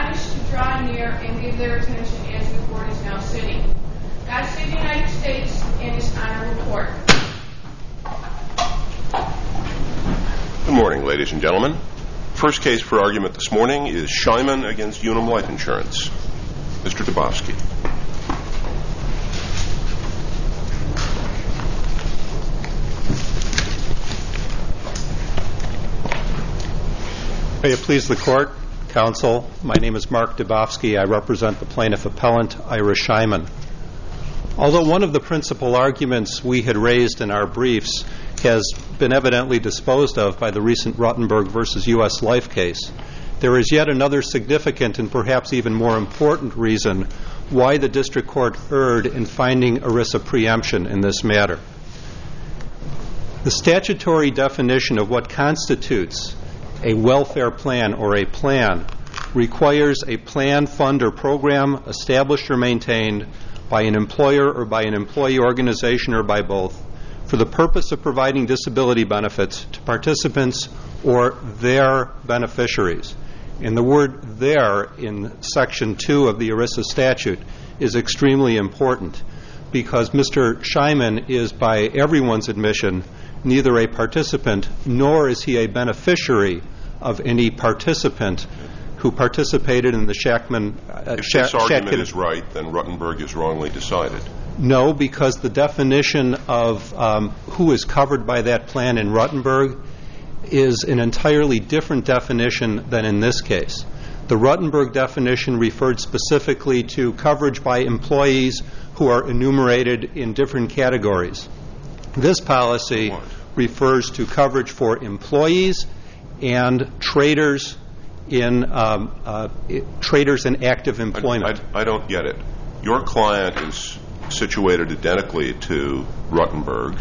admonished to draw near and give their attention as the court is now sitting. God save the United States and His honorable court. Good morning, ladies and gentlemen. First case for argument this morning is Shyman against Unum Life Insurance. Mr. Dubofsky. May it please the court, counsel, my name is Mark Dubofsky. I represent the plaintiff appellant, Ira Shyman. Although one of the principal arguments we had raised in our briefs has been evidently disposed of by the recent Ruttenberg versus U.S. Life case, there is yet another significant and perhaps even more important reason why the district court erred in finding ERISA preemption in this matter. The statutory definition of what constitutes a welfare plan or a plan requires a plan, fund, or program established or maintained by an employer or by an employee organization or by both for the purpose of providing disability benefits to participants or their beneficiaries. And the word "their" in Section 2 of the ERISA statute is extremely important because Mr. Shyman is, by everyone's admission, neither a participant nor is he a beneficiary of any participant who participated in the Shackman. If this argument is right, then Ruttenberg is wrongly decided. No, because the definition of who is covered by that plan in Ruttenberg is an entirely different definition than in this case. The Ruttenberg definition referred specifically to coverage by employees who are enumerated in different categories. This policy refers to coverage for employees and traders in active employment. I don't get it. Your client is situated identically to Ruttenberg.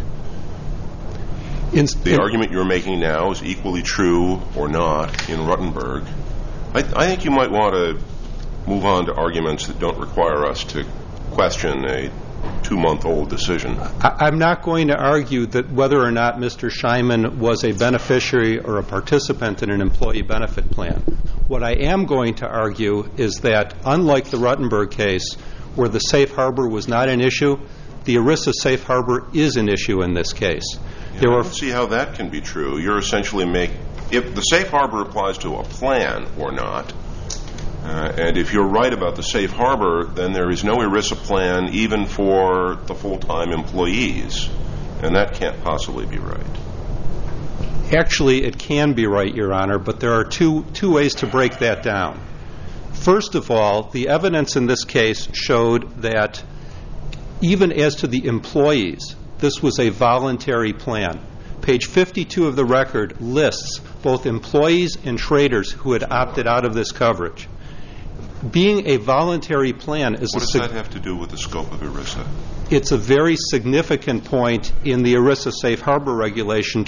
The argument you're making now is equally true or not in Ruttenberg. I think you might want to move on to arguments that don't require us to question a 2-month-old decision. I'm not going to argue that whether or not Mr. Shyman was a beneficiary or a participant in an employee benefit plan. What I am going to argue is that, unlike the Ruttenberg case, where the safe harbor was not an issue, the ERISA safe harbor is an issue in this case. I don't see how that can be true. You're essentially if the safe harbor applies to a plan or not, and if you're right about the safe harbor, then there is no ERISA plan even for the full-time employees, and that can't possibly be right. Actually, it can be right, Your Honor, but there are two ways to break that down. First of all, the evidence in this case showed that even as to the employees, this was a voluntary plan. Page 52 of the record lists both employees and traders who had opted out of this coverage. Being a voluntary plan is What does that have to do with the scope of ERISA? It's a very significant point in the ERISA Safe Harbor Regulation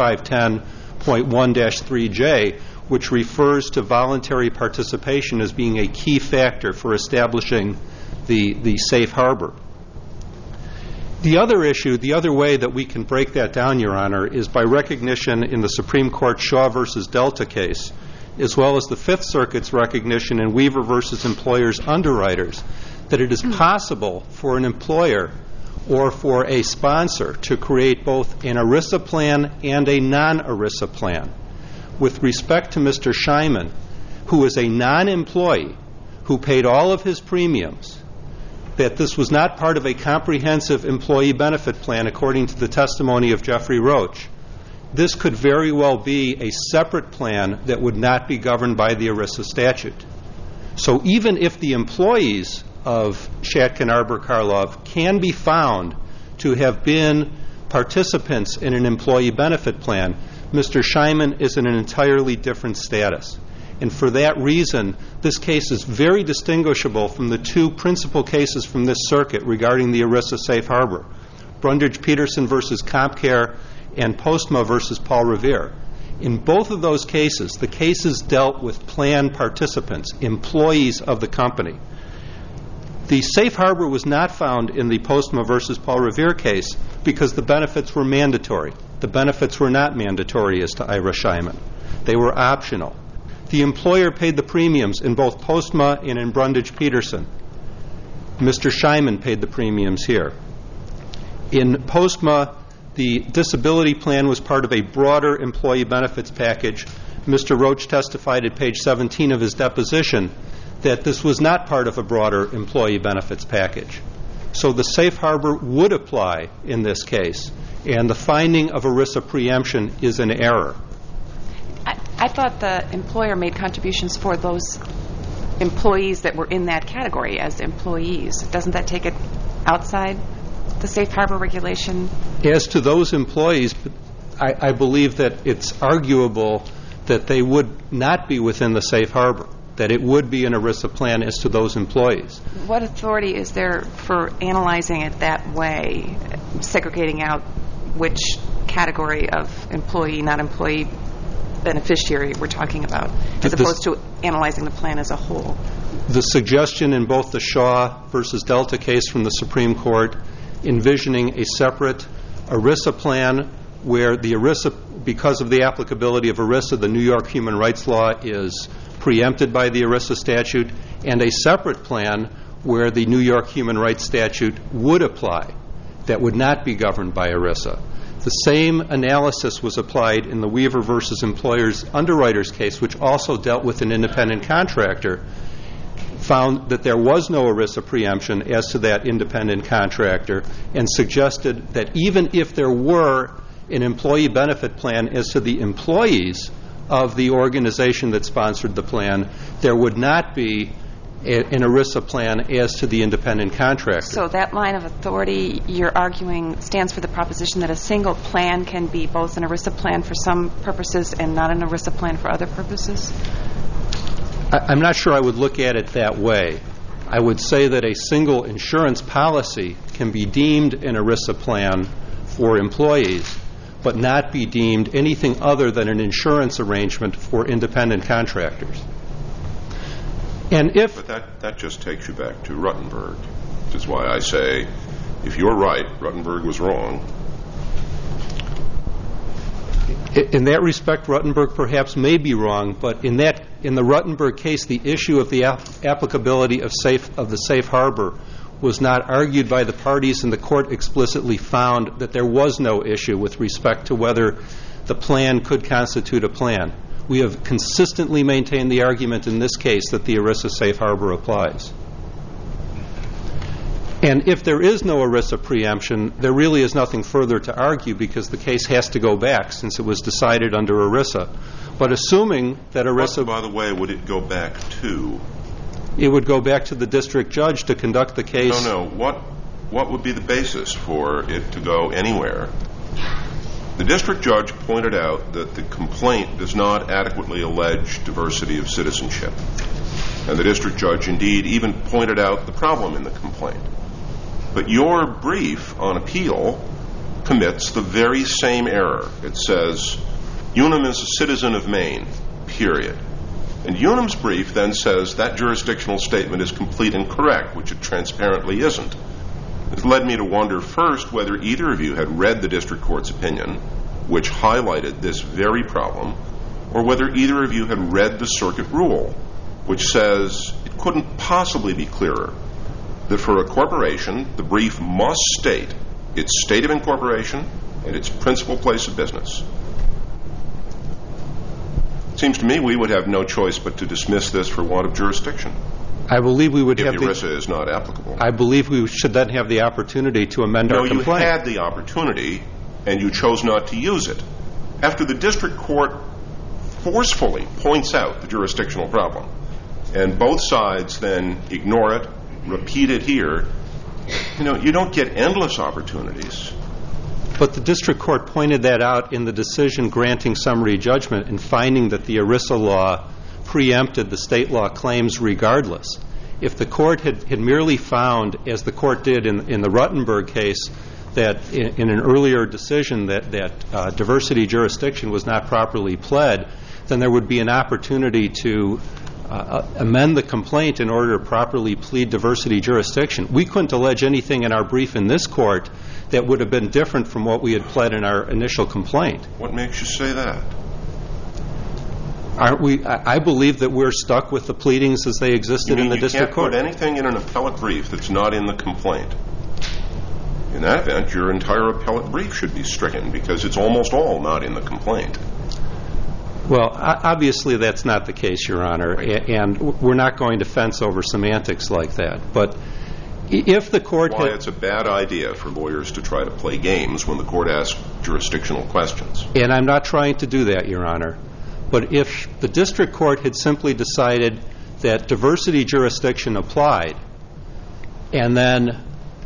2510.1-3J, which refers to voluntary participation as being a key factor for establishing the safe harbor. The other issue, the other way that we can break that down, Your Honor, is by recognition in the Supreme Court Shaw versus Delta case, as well as the Fifth Circuit's recognition in Weaver versus Employers Underwriters, that it is possible for an employer or for a sponsor to create both an ERISA plan and a non-ERISA plan. With respect to Mr. Shyman, who is a non-employee who paid all of his premiums, that this was not part of a comprehensive employee benefit plan according to the testimony of Jeffrey Roach. This could very well be a separate plan that would not be governed by the ERISA statute. So even if the employees of Shatkin Arbor Karlov can be found to have been participants in an employee benefit plan, Mr. Shyman is in an entirely different status. And for that reason, this case is very distinguishable from the two principal cases from this circuit regarding the ERISA safe harbor, Brundage-Peterson versus CompCare and Postma versus Paul Revere. In both of those cases, the cases dealt with plan participants, employees of the company. The safe harbor was not found in the Postma versus Paul Revere case because the benefits were mandatory. The benefits were not mandatory as to Ira Shyman. They were optional. The employer paid the premiums in both Postma and in Brundage-Peterson. Mr. Scheinman paid the premiums here. In Postma, the disability plan was part of a broader employee benefits package. Mr. Roach testified at page 17 of his deposition that this was not part of a broader employee benefits package. So the safe harbor would apply in this case, and the finding of ERISA preemption is an error. I thought the employer made contributions for those employees that were in that category as employees. Doesn't that take it outside the safe harbor regulation? As to those employees, I believe that it's arguable that they would not be within the safe harbor, that it would be an ERISA plan as to those employees. What authority is there for analyzing it that way, segregating out which category of employee, not employee beneficiary we're talking about, as opposed to analyzing the plan as a whole? The suggestion in both the Shaw versus Delta case from the Supreme Court envisioning a separate ERISA plan where the ERISA, because of the applicability of ERISA, the New York human rights law is preempted by the ERISA statute, and a separate plan where the New York human rights statute would apply, that would not be governed by ERISA. The same analysis was applied in the Weaver versus Employers Underwriters case, which also dealt with an independent contractor, found that there was no ERISA preemption as to that independent contractor, and suggested that even if there were an employee benefit plan as to the employees of the organization that sponsored the plan, there would not be an ERISA plan as to the independent contractor. So that line of authority, you're arguing, stands for the proposition that a single plan can be both an ERISA plan for some purposes and not an ERISA plan for other purposes? I'm not sure I would look at it that way. I would say that a single insurance policy can be deemed an ERISA plan for employees, but not be deemed anything other than an insurance arrangement for independent contractors. But that just takes you back to Ruttenberg, which is why I say, if you're right, Ruttenberg was wrong. In that respect, Ruttenberg perhaps may be wrong, but in the Ruttenberg case, the issue of the applicability of the safe harbor was not argued by the parties, and the court explicitly found that there was no issue with respect to whether the plan could constitute a plan. We have consistently maintained the argument in this case that the ERISA safe harbor applies. And if there is no ERISA preemption, there really is nothing further to argue because the case has to go back since it was decided under ERISA. But assuming that ERISA... What, by the way, would it go back to? It would go back to the district judge to conduct the case. No. What would be the basis for it to go anywhere? The district judge pointed out that the complaint does not adequately allege diversity of citizenship. And the district judge indeed even pointed out the problem in the complaint. But your brief on appeal commits the very same error. It says, Unum is a citizen of Maine, period. And Unum's brief then says that jurisdictional statement is complete and correct, which it transparently isn't. It led me to wonder first whether either of you had read the district court's opinion, which highlighted this very problem, or whether either of you had read the circuit rule, which says it couldn't possibly be clearer that for a corporation, the brief must state its state of incorporation and its principal place of business. It seems to me we would have no choice but to dismiss this for want of jurisdiction. I believe we would if have ERISA is not applicable. I believe we should then have the opportunity to amend our complaint. No, you had the opportunity, and you chose not to use it. After the district court forcefully points out the jurisdictional problem, and both sides then ignore it, repeat it here, you don't get endless opportunities. But the district court pointed that out in the decision granting summary judgment and finding that the ERISA law preempted the state law claims regardless. If the court had merely found, as the court did in the Ruttenberg case, that in an earlier decision that diversity jurisdiction was not properly pled, then there would be an opportunity to amend the complaint in order to properly plead diversity jurisdiction. We couldn't allege anything in our brief in this court that would have been different from what we had pled in our initial complaint. What makes you say that? Aren't we? I believe that we're stuck with the pleadings as they existed in the district court. You can't put anything in an appellate brief that's not in the complaint. In that event, your entire appellate brief should be stricken because it's almost all not in the complaint. Well, obviously that's not the case, Your Honor, and we're not going to fence over semantics like that. But if the court Why it's a bad idea for lawyers to try to play games when the court asks jurisdictional questions. And I'm not trying to do that, Your Honor. But if the district court had simply decided that diversity jurisdiction applied and then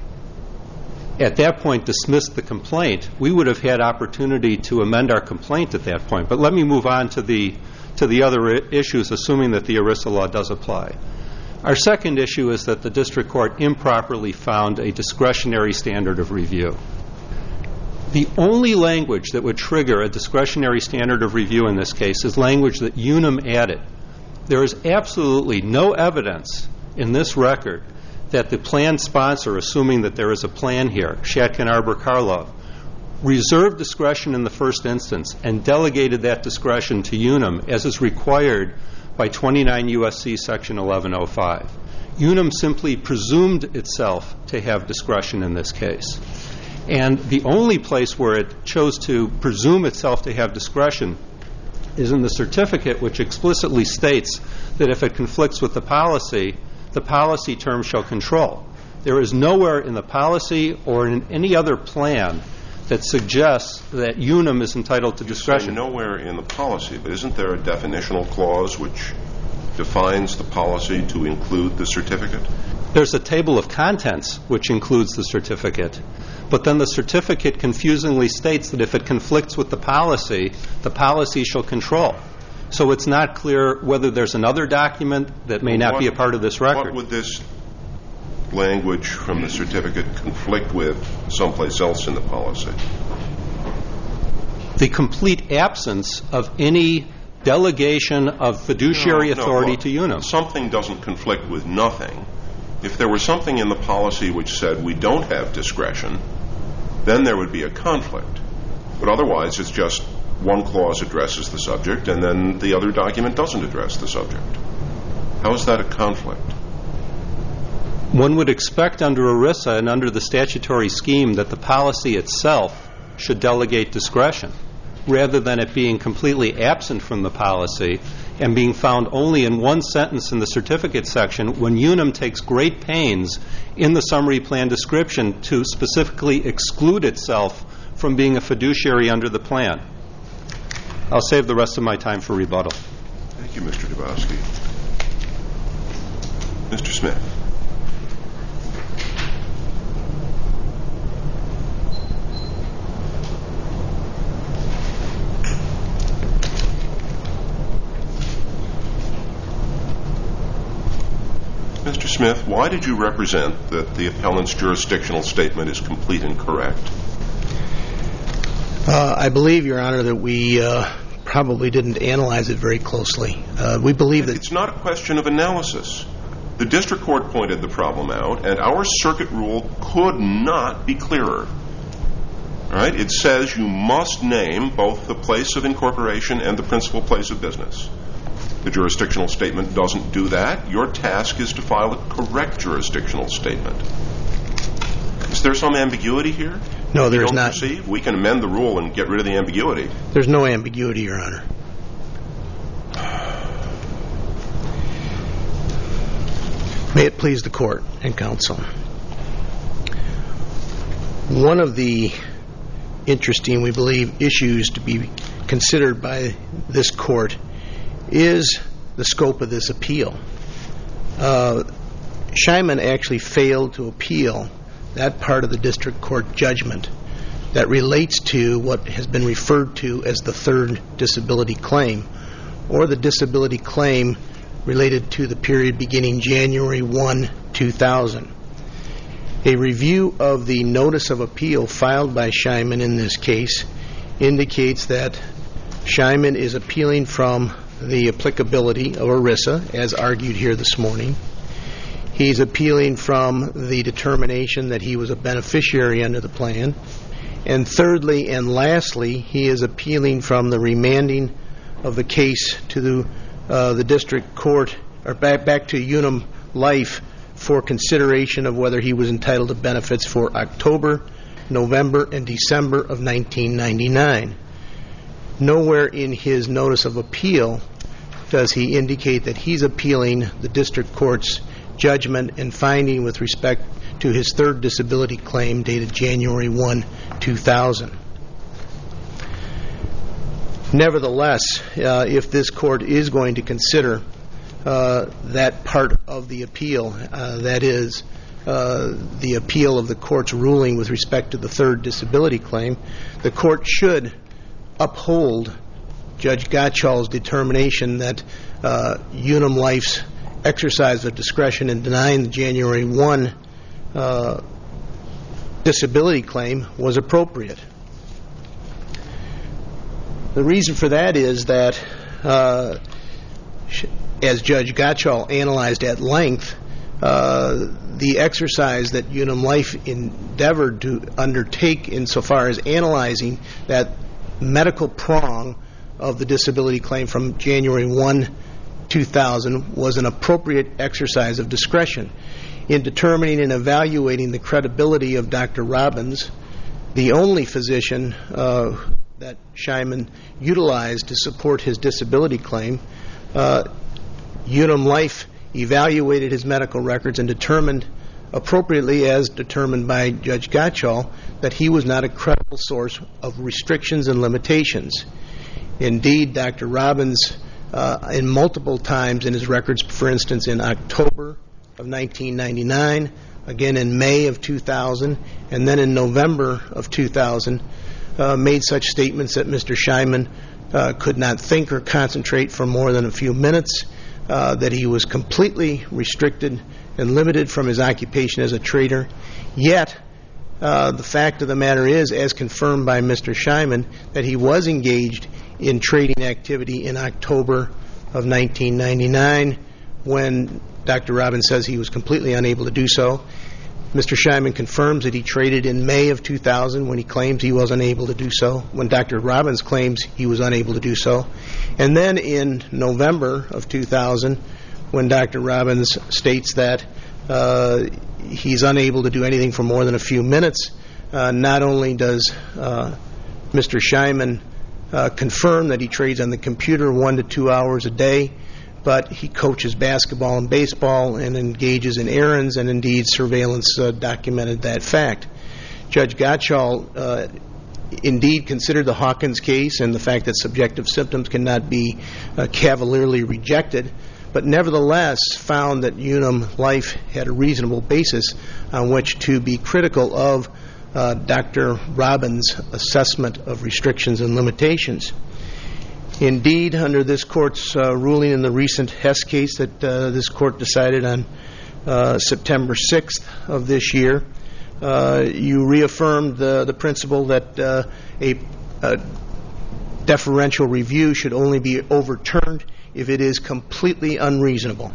at that point dismissed the complaint, we would have had opportunity to amend our complaint at that point. But let me move on to the other issues, assuming that the ERISA law does apply. Our second issue is that the district court improperly found a discretionary standard of review. The only language that would trigger a discretionary standard of review in this case is language that Unum added. There is absolutely no evidence in this record that the plan sponsor, assuming that there is a plan here, Shatkin Arbor Karlov, reserved discretion in the first instance and delegated that discretion to Unum as is required by 29 U.S.C. Section 1105. Unum simply presumed itself to have discretion in this case. And the only place where it chose to presume itself to have discretion is in the certificate, which explicitly states that if it conflicts with the policy term shall control. There is nowhere in the policy or in any other plan that suggests that Unum is entitled to discretion. You say nowhere in the policy, but isn't there a definitional clause which defines the policy to include the certificate? There's a table of contents which includes the certificate. But then the certificate confusingly states that if it conflicts with the policy shall control. So it's not clear whether there's another document that may not be a part of this record. What would this language from the certificate conflict with someplace else in the policy? The complete absence of any delegation of fiduciary authority to Unum. Something doesn't conflict with nothing. If there was something in the policy which said we don't have discretion, then there would be a conflict. But otherwise, it's just one clause addresses the subject and then the other document doesn't address the subject. How is that a conflict? One would expect under ERISA and under the statutory scheme that the policy itself should delegate discretion rather than it being completely absent from the policy and being found only in one sentence in the certificate section when Unum takes great pains in the summary plan description to specifically exclude itself from being a fiduciary under the plan. I'll save the rest of my time for rebuttal. Thank you, Mr. Dabowski. Mr. Smith. Mr. Smith, why did you represent that the appellant's jurisdictional statement is complete and correct? I believe, Your Honor, that we probably didn't analyze it very closely. We believe that it's not a question of analysis. The district court pointed the problem out, and our circuit rule could not be clearer. All right? It says you must name both the place of incorporation and the principal place of business. The jurisdictional statement doesn't do that. Your task is to file a correct jurisdictional statement. Is there some ambiguity here? No, there is not. Perceive? We can amend the rule and get rid of the ambiguity. There's no ambiguity, Your Honor. May it please the court and counsel. One of the interesting, we believe, issues to be considered by this court is the scope of this appeal. Scheinman actually failed to appeal that part of the district court judgment that relates to what has been referred to as the third disability claim, or the disability claim related to the period beginning January 1, 2000. A review of the notice of appeal filed by Scheinman in this case indicates that Scheinman is appealing from the applicability of ERISA, as argued here this morning. He's appealing from the determination that he was a beneficiary under the plan. And thirdly and lastly, he is appealing from the remanding of the case to the district court, or back to Unum Life for consideration of whether he was entitled to benefits for October, November, and December of 1999. Nowhere in his notice of appeal does he indicate that he's appealing the district court's judgment and finding with respect to his third disability claim dated January 1, 2000. Nevertheless, if this court is going to consider that part of the appeal, that is, the appeal of the court's ruling with respect to the third disability claim, the court should uphold Judge Gottschall's determination that Unum Life's exercise of discretion in denying the January 1 disability claim was appropriate. The reason for that is that, as Judge Gottschall analyzed at length, the exercise that Unum Life endeavored to undertake insofar as analyzing that medical prong of the disability claim from January 1, 2000 was an appropriate exercise of discretion. In determining and evaluating the credibility of Dr. Robbins, the only physician that Scheinman utilized to support his disability claim, Unum Life evaluated his medical records and determined appropriately, as determined by Judge Gottschall, that he was not a credible source of restrictions and limitations. Indeed, Dr. Robbins, in multiple times in his records, for instance, in October of 1999, again in May of 2000, and then in November of 2000, made such statements that Mr. Scheinman could not think or concentrate for more than a few minutes, that he was completely restricted and limited from his occupation as a trader. Yet, the fact of the matter is, as confirmed by Mr. Scheinman, that he was engaged in trading activity in October of 1999 when Dr. Robbins says he was completely unable to do so. Mr. Scheinman confirms that he traded in May of 2000 when he claims he was unable to do so, when Dr. Robbins claims he was unable to do so. And then in November of 2000, when Dr. Robbins states that he's unable to do anything for more than a few minutes, not only does Mr. Scheinman confirm that he trades on the computer 1 to 2 hours a day, but he coaches basketball and baseball and engages in errands, and indeed surveillance documented that fact. Judge Gottschall indeed considered the Hawkins case and the fact that subjective symptoms cannot be cavalierly rejected, but nevertheless found that Unum Life had a reasonable basis on which to be critical of Dr. Robbins' assessment of restrictions and limitations. Indeed, under this Court's ruling in the recent Hess case that this Court decided on September 6th of this year, you reaffirmed the principle that a deferential review should only be overturned if it is completely unreasonable.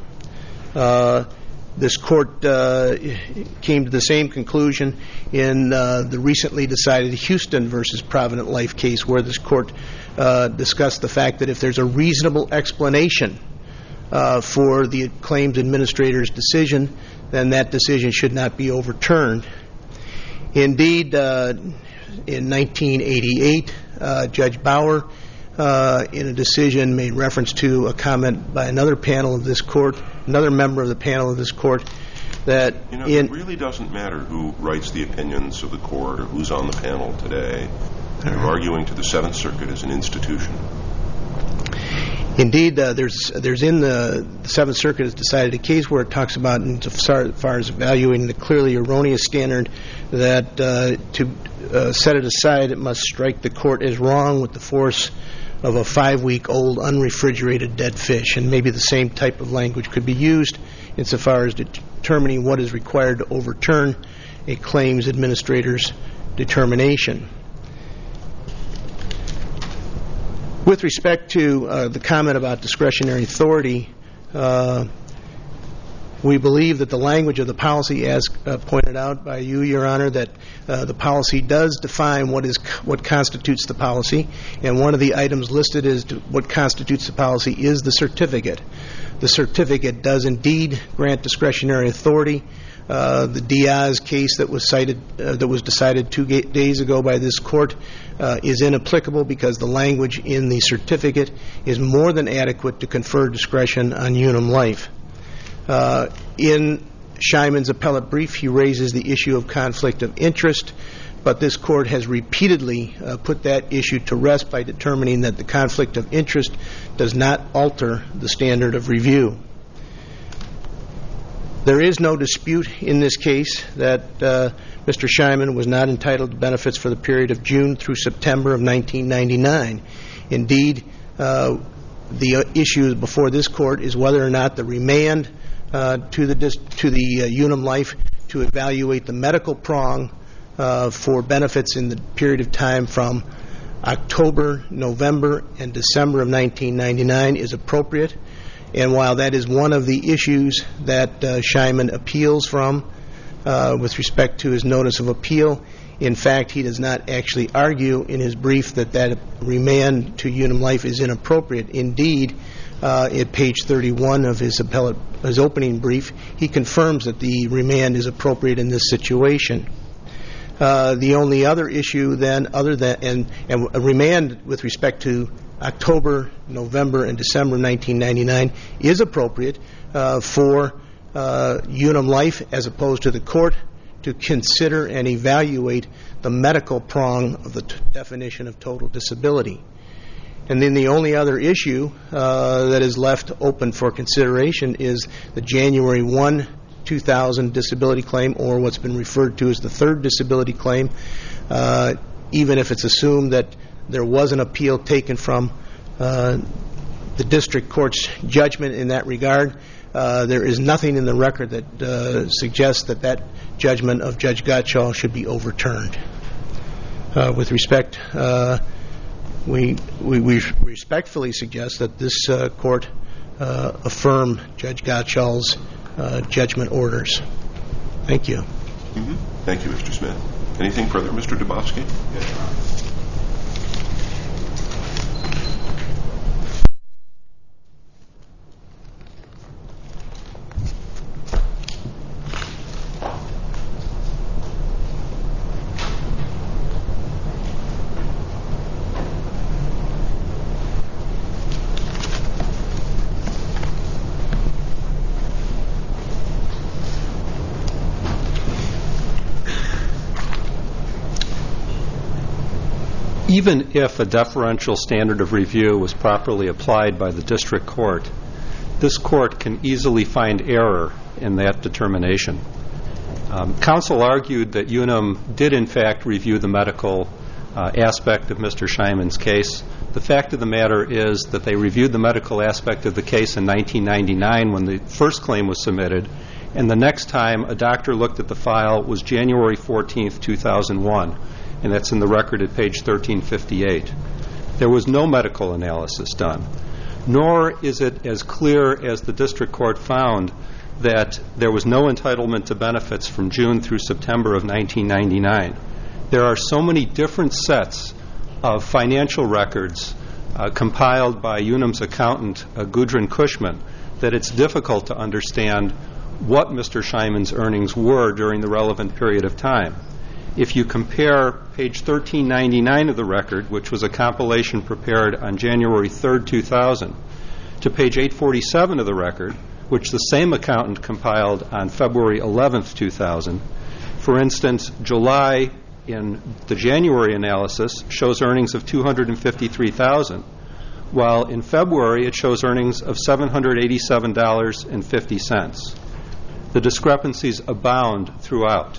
This Court came to the same conclusion in the recently decided Houston versus Provident Life case, where this Court discussed the fact that if there's a reasonable explanation for the claims administrator's decision, then that decision should not be overturned. Indeed, in 1988, Judge Bauer, in a decision, made reference to a comment by another panel of this Court, another member of the panel of this Court, that it really doesn't matter who writes the opinions of the Court or who's on the panel today. They're arguing to the Seventh Circuit as an institution. Indeed, there's in the Seventh Circuit has decided a case where it talks about, as far as evaluating the clearly erroneous standard, that to set it aside, it must strike the Court as wrong with the force of a 5-week-old unrefrigerated dead fish. And maybe the same type of language could be used insofar as determining what is required to overturn a claims administrator's determination. With respect to the comment about discretionary authority, We believe that the language of the policy, as pointed out by you, Your Honor, that the policy does define what constitutes the policy, and one of the items listed as what constitutes the policy is the certificate. The certificate does indeed grant discretionary authority. The Diaz case that was decided 2 days ago by this court is inapplicable because the language in the certificate is more than adequate to confer discretion on Unum Life. In Scheinman's appellate brief, he raises the issue of conflict of interest, but this court has repeatedly put that issue to rest by determining that the conflict of interest does not alter the standard of review. There is no dispute in this case that Mr. Scheinman was not entitled to benefits for the period of June through September of 1999. Indeed, the issue before this court is whether or not the remand to the Unum Life to evaluate the medical prong for benefits in the period of time from October, November, and December of 1999 is appropriate. And while that is one of the issues that Scheinman appeals from with respect to his notice of appeal, in fact, he does not actually argue in his brief that remand to Unum Life is inappropriate. Indeed, at page 31 of his opening brief, he confirms that the remand is appropriate in this situation. The only other issue then, and a remand with respect to October, November, and December 1999 is appropriate for Unum Life as opposed to the court to consider and evaluate the medical prong of the definition of total disability. And then the only other issue that is left open for consideration is the January 1, 2000 disability claim, or what's been referred to as the third disability claim. Even if it's assumed that there was an appeal taken from the district court's judgment in that regard, there is nothing in the record that suggests that judgment of Judge Gottschall should be overturned. With respect, we respectfully suggest that this court affirm Judge Gottschall's judgment orders. Thank you. Mm-hmm. Thank you, Mr. Smith. Anything further, Mr. Dubofsky? Yes. Even if a deferential standard of review was properly applied by the district court, this court can easily find error in that determination. Counsel argued that Unum did in fact review the medical aspect of Mr. Scheinman's case. The fact of the matter is that they reviewed the medical aspect of the case in 1999 when the first claim was submitted, and the next time a doctor looked at the file was January 14, 2001. And that's in the record at page 1358. There was no medical analysis done, nor is it as clear as the district court found that there was no entitlement to benefits from June through September of 1999. There are so many different sets of financial records compiled by Unum's accountant, Gudrun Cushman, that it's difficult to understand what Mr. Scheinman's earnings were during the relevant period of time. If you compare page 1399 of the record, which was a compilation prepared on January 3, 2000, to page 847 of the record, which the same accountant compiled on February 11, 2000, for instance, July in the January analysis shows earnings of $253,000, while in February it shows earnings of $787.50. The discrepancies abound throughout.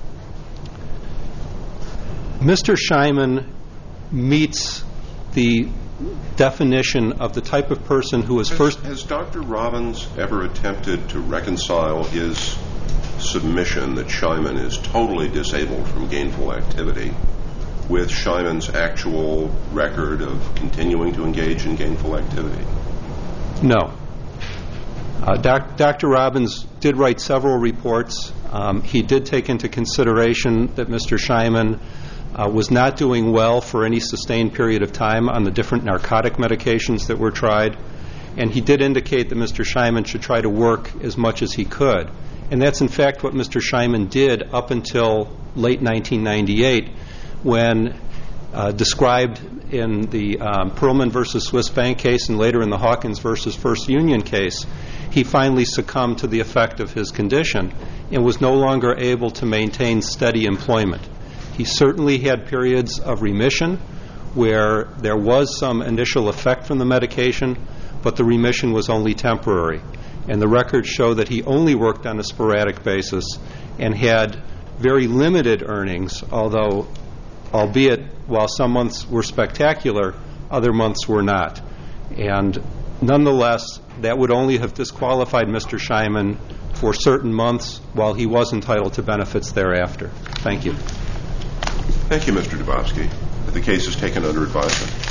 Mr. Scheinman meets the definition of the type of person who was first... Has Dr. Robbins ever attempted to reconcile his submission that Scheinman is totally disabled from gainful activity with Scheinman's actual record of continuing to engage in gainful activity? No. Dr. Robbins did write several reports. He did take into consideration that Mr. Scheinman was not doing well for any sustained period of time on the different narcotic medications that were tried, and he did indicate that Mr. Scheinman should try to work as much as he could. And that's in fact what Mr. Scheinman did up until late 1998, when described in the Perlman versus Swiss Bank case and later in the Hawkins versus First Union case, he finally succumbed to the effect of his condition and was no longer able to maintain steady employment. He certainly had periods of remission where there was some initial effect from the medication, but the remission was only temporary. And the records show that he only worked on a sporadic basis and had very limited earnings, although, albeit while some months were spectacular, other months were not. And nonetheless, that would only have disqualified Mr. Scheinman for certain months while he was entitled to benefits thereafter. Thank you. Thank you, Mr. Dubofsky. The case is taken under advisement.